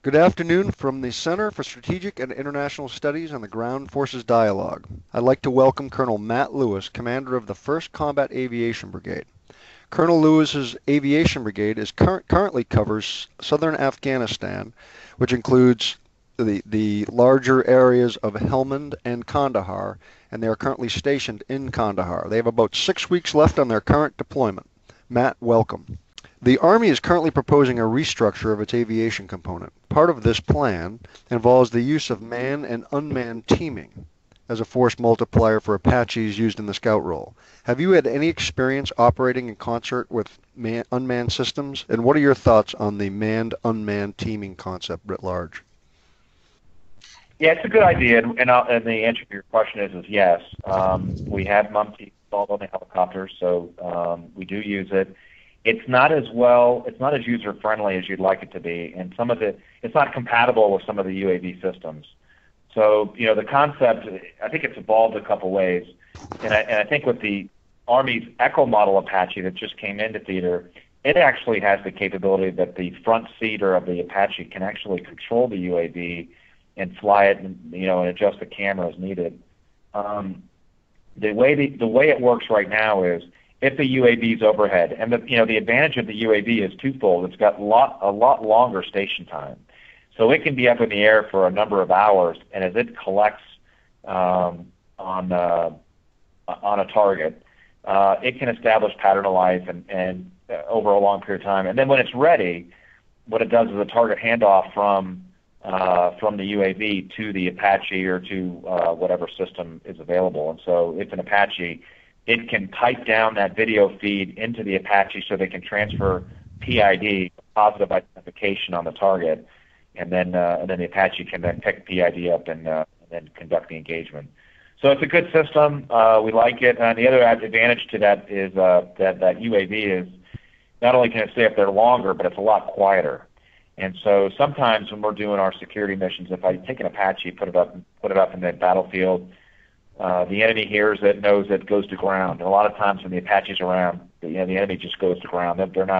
Good afternoon from the Center for Strategic and International Studies on the Ground Forces Dialogue. I'd like to welcome Colonel Matt Lewis, commander of the 1st Combat Aviation Brigade. Colonel Lewis's aviation brigade currently covers southern Afghanistan, which includes the larger areas of Helmand and Kandahar, and they are currently stationed in Kandahar. They have about 6 weeks left on their current deployment. Matt, welcome. The Army is currently proposing a restructure of its aviation component. Part of this plan involves the use of manned and unmanned teaming as a force multiplier for Apaches used in the scout role. Have you had any experience operating in concert with unmanned systems? And what are your thoughts on the manned-unmanned teaming concept writ large? Yeah, it's a good idea, and the answer to your question is yes. We have MUMT installed on the helicopters, so we do use it. It's not as user friendly as you'd like it to be, and it's not compatible with some of the UAV systems. So the concept, I think it's evolved a couple ways, and I think with the Army's Echo model Apache that just came into theater, it actually has the capability that the front seater of the Apache can actually control the UAV and fly it, and adjust the camera as needed. The way it works right now is, if the UAV is overhead, and the advantage of the UAV is twofold. It's got a lot longer station time, so it can be up in the air for a number of hours, and as it collects on a target, it can establish pattern of life and over a long period of time. And then when it's ready, what it does is a target handoff from the UAV to the Apache or to whatever system is available. And so if an Apache, it can type down that video feed into the Apache so they can transfer PID, positive identification, on the target, and then the Apache can then pick PID up and then conduct the engagement. So it's a good system. We like it. And the other advantage to that is that UAV is not only can it stay up there longer, but it's a lot quieter. And so sometimes when we're doing our security missions, if I take an Apache, put it up in the battlefield, the enemy hears it, knows it, goes to ground. And a lot of times when the Apache's around, the enemy just goes to ground.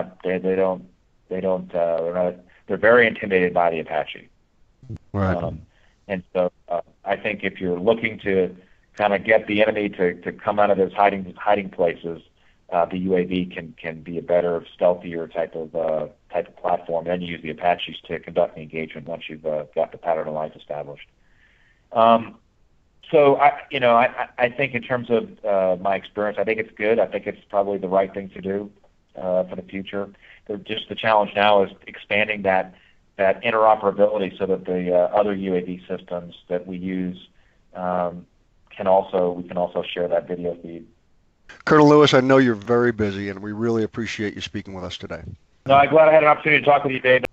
They're very intimidated by the Apache. Right. And so I think if you're looking to kind of get the enemy to come out of those hiding places, the UAV can be a better, stealthier type of platform. Then you use the Apaches to conduct the engagement once you've got the pattern of life established. So I think in terms of my experience, I think it's good. I think it's probably the right thing to do for the future. Just the challenge now is expanding that interoperability so that the other UAV systems that we use we can also share that video feed. Colonel Lewis, I know you're very busy, and we really appreciate you speaking with us today. No, I'm glad I had an opportunity to talk with you, Dave.